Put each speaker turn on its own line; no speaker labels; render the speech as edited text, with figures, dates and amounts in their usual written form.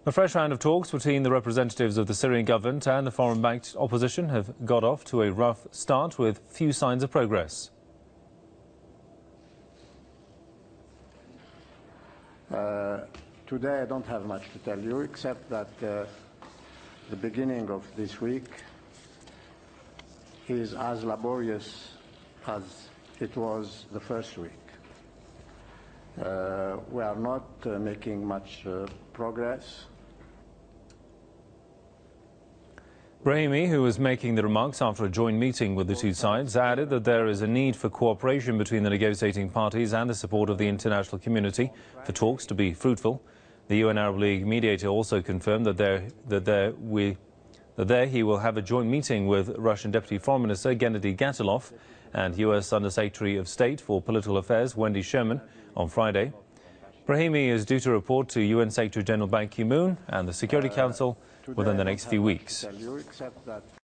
A fresh round of talks between the representatives of the Syrian government and the foreign-backed opposition have got off to a rough start with few signs of progress.
Today I don't have much to tell you, except that the beginning of this week is as laborious as it was the first week. We are not making much progress.
Brahimi, who was making the remarks after a joint meeting with the two sides, added that there is a need for cooperation between the negotiating parties and the support of the international community for talks to be fruitful. The UN Arab League mediator also confirmed that there he will have a joint meeting with Russian Deputy Foreign Minister Gennady Gatilov and US Under-Secretary of State for Political Affairs Wendy Sherman on Friday. Brahimi is due to report to UN Secretary General Ban Ki-moon and the Security Council within the next few weeks.